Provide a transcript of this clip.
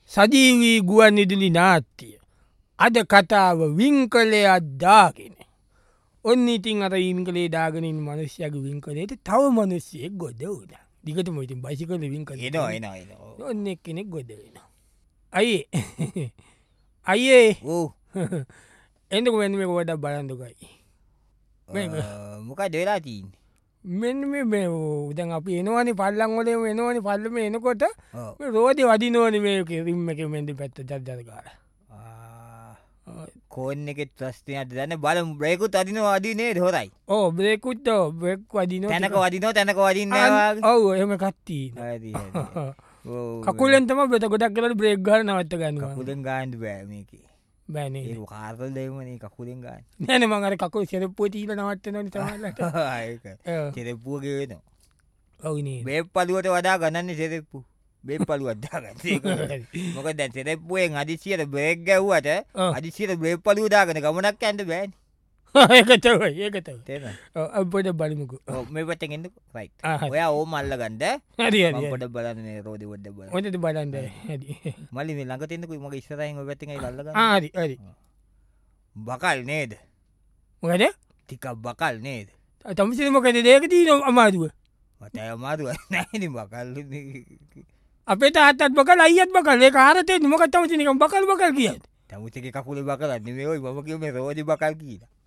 සජීවී ගුවන් ඉදිලි නාට්‍යය. අද කතාව විංකලේ අද්දාගෙන. ඔන්න ඉතින් අර ඉංකලේ දාගනින් මනුෂ්‍යයක විංකලේට තව මනුස්්‍යයෙක් ගොඩ වුණ දිගටම ඉතින් බයිසිකල විංකල ඔන්න එක් කෙනෙක් ගොඩ වෙන. අයේ අයේ එඳක වෙන මේ ගොඩ බලන්දුකයි. මොකක් දෙලාතිීන් මෙන්න මේ උදන් අපි එනවනි පල්ලංගොලේ වෙනවනි පල්ලම එනකොට රෝධ වදිනෝන මේ රිම්ම එක මෙන්ඩි පැත්ත ජද්දරකාර කෝන්න එකෙත් ප්‍රස්තිනයට දන්න බලම් බ්‍රේකුත් අදිනවා අදිනේ හොරයි ඕ බ්‍රේකුත් බෙක් වදින තැනක වදිනෝ තැනක වදින්න ඔව් එහම කත්තිී කකුලෙන්තම බෙත ගොඩක් කරට බ්‍රේක් ගල නවත්ත ගන්න කුලෙන් ගාන්ඩ බෑමක බෑනේ ඒ කාර්තල් දෙවනේ කකුලෙන් ගන්න නැන මඟර කකුල් සෙරප්පුව තීල නවත්තන තමලට චෙරෙප්පුුවගේ වෙන ඔවනේ බේ පලුවට වඩා ගණන්නේ සෙරෙප්පු බේ පලු අදදාගන්න මොක දැ සෙරෙප්පුුවෙන් අදිසියට බ්‍රේක් ගැව්වට අදිසියට බේ පලුදාගන ගමනක් ඇන්ට බෑන් ඒකතව ඒකත අපට බලමුකු මේ පටගෙන්ද රයි ඔය ඕම අල්ල ගන්ඩ හරිට බලන්න රෝධ ොඩ බල හොට බලන්ද මලි මේ ළඟතෙන්න්නකු මගේ ඉස්රයිම පැතියි ලල්ල හරි හරි බකල් නේද මොකද ටිකක් බකල් නේද තමසිමකද දේකදී නො අමාදුව මතය අමාරුව නැනි බකල් අපේ තාත්තත් බකල් අයිත් බකල් ඒ කාරතය මොකත්තම සිනිකම් බකල් බකල් කිය තමුසක කකුල බකලන්න මේ ඔයි මම කියම රෝධ බකල් කියලා